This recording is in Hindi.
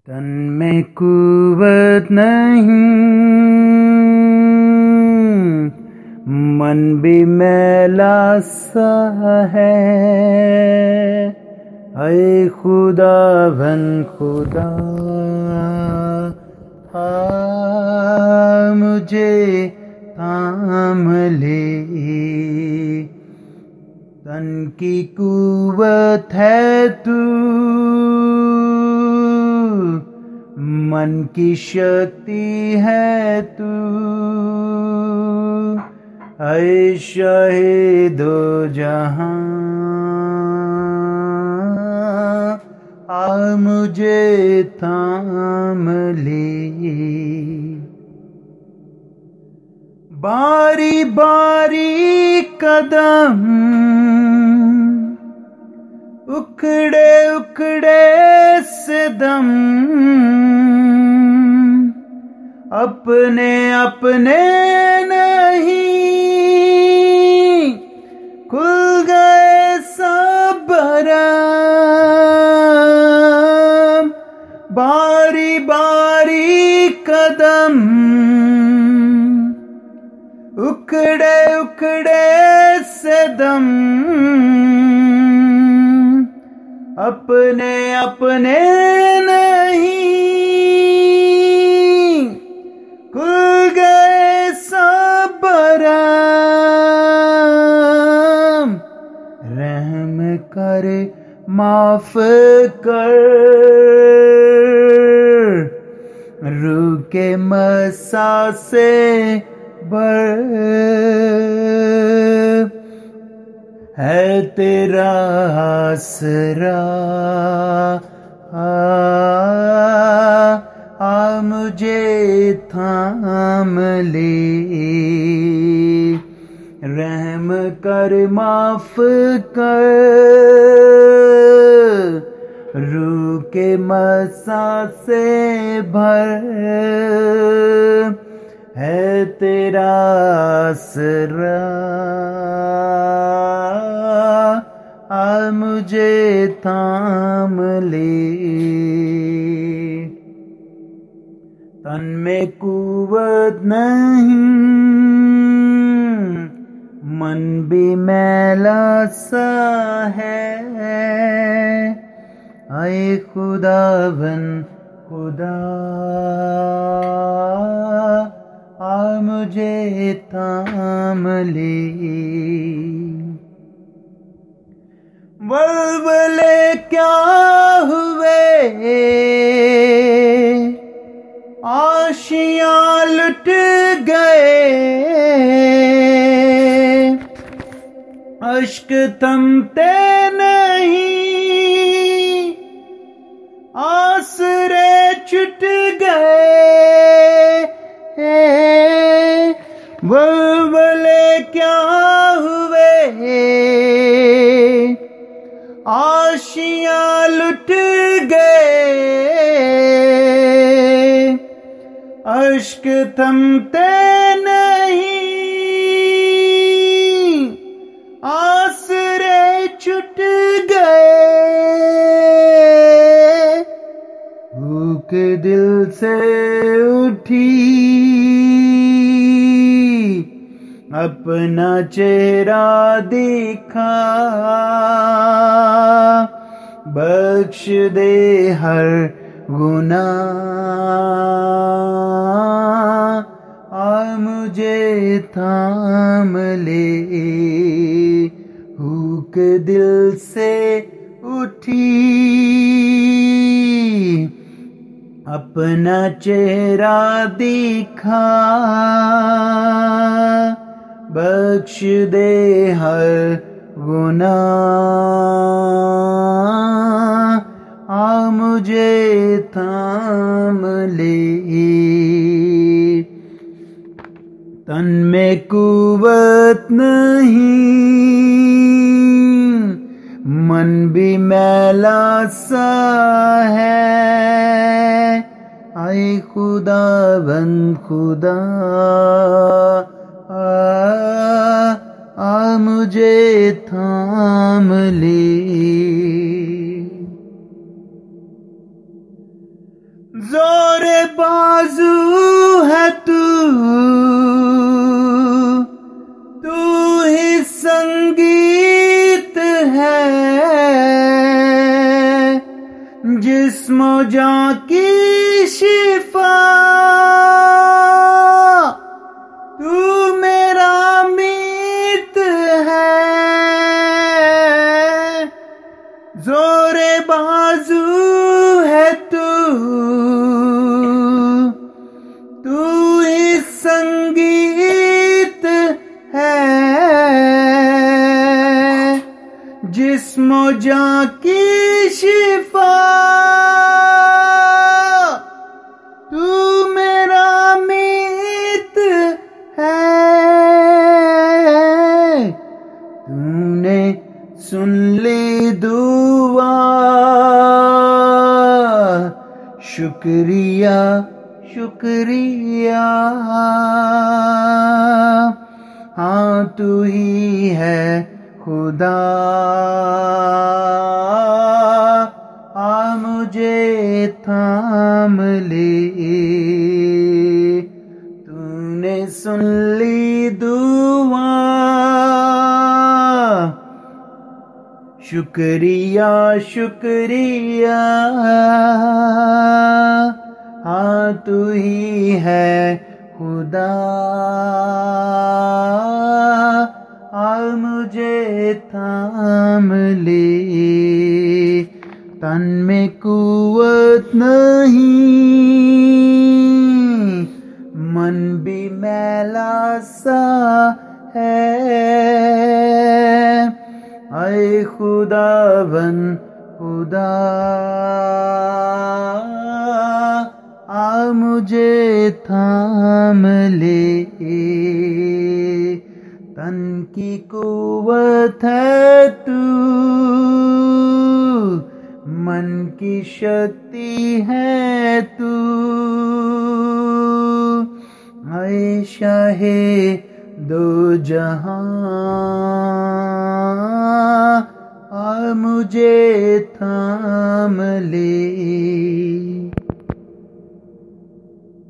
तन में कुव्वत नहीं, मन भी मैला सा है। ऐ खुदा बन खुदा, मुझे थाम ले। तन की कुव्वत है तू, मन की शक्ति है तू। ऐ शाहिदो जहां, आ मुझे थाम ले। बारी बारी कदम, उखड़े उखड़े से दम, अपने अपने नहीं, खुल गए सब भरम। बारी बारी कदम, उखड़े उखड़े से दम, अपने अपने नहीं, खुल गए सब भरम। रहम कर माफ कर, रूह के मसा से भर है तेरा आसरा। आ मुझे थाम ले। रहम कर माफ कर, रूह के मसा से भर है तेरा आसरा। आ मुझे थाम ले। तन में कुव्वत नहीं, मन भी मैला सा है। ऐ खुदा बन खुदा, आ मुझे थाम ले। वल्वले क्या हुए, आशियां लुट गए। अश्क थमते नहीं, आसरे छूट गए। वल्वले क्या हुए, आशियां लुट गए। अश्क थमते नहीं, आसरे छूट गए। भूख दिल से उठी, अपना चेहरा दिखा। बख्श दे हर गुनाह, आ मुझे थाम ले। भूख दिल से उठी, अपना चेहरा दिखा। बख्श दे हर गुनाह, आ मुझे थाम ले। तन में कुव्वत नहीं, मन भी मैला सा है। ऐ खुदा बन खुदा, आ मुझे थाम ले। जोर बाजू है तू ही संगीत है, जिस्मो जां की शिफा, तू मेरा मीत है। जोरे बाजू है तू ही संगीत है, जिस्मो जां की शिफा, तू मेरा मीत है। तूने सुन ली दुआ, शुक्रिया शुक्रिया। हाँ तू ही है खुदा, आ मुझे थाम ले। तूने सुन ली दुआ, शुक्रिया शुक्रिया। हाँ तू ही है खुदा, आ मुझे थाम ले। तन में कुव्वत नहीं, मन भी मैला सा है। ऐ खुदावन खुदा, आ मुझे थाम ले। तन की कुव्वत है तू, मन की शक्ति है तू। ऐ शाहे दो जहां, आ मुझे था